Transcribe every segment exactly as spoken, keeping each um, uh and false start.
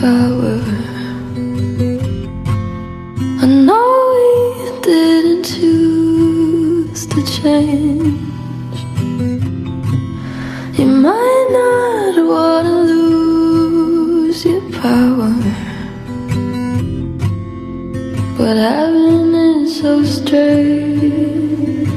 power. I know we didn't choose to change. You might not wanna lose your power, but having it so strange.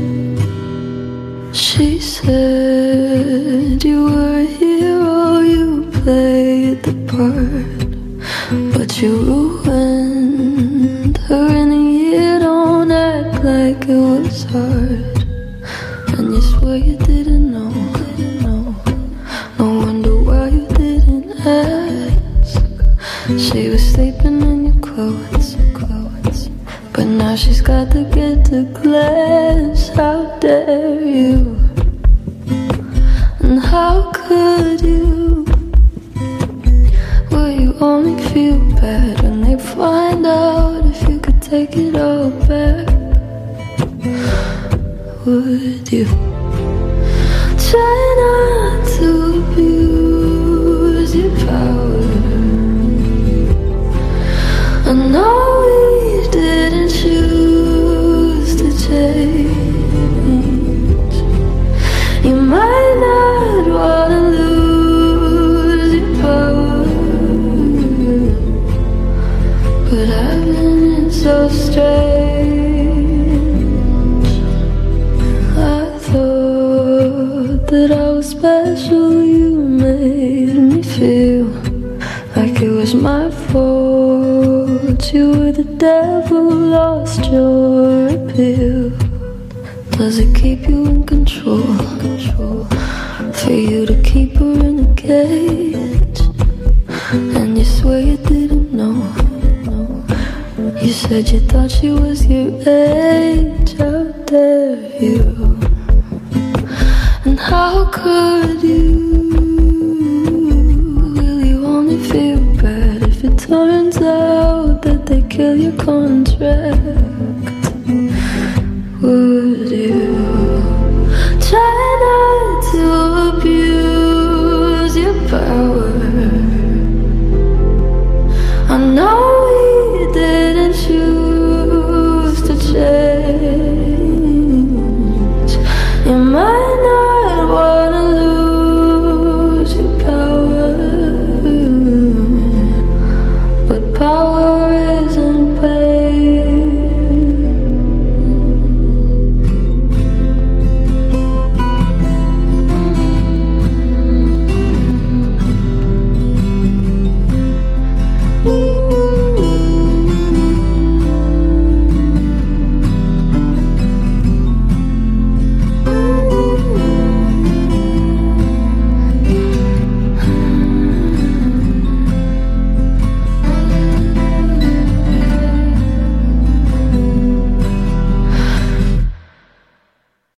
She said you were a hero, you played the part, but you ruined her in a year. Don't act like it was hard, and you swear you didn't know. No wonder why you didn't ask. She was sleeping in your clothes, clothes, but now she's got to get the glass. How dare you? And how could you? Will you only feel bad when they find out if you could take it all back? Would you? Try not to abuse your power. I know we didn't choose to change. You might not wanna lose your power, but having it so strange. I thought that I was special. You made me feel like it was my fault. You were the devil, lost your appeal. Does it keep you in control? Control for you to keep her in a cage, and you swear you didn't know. You said you thought she was your age.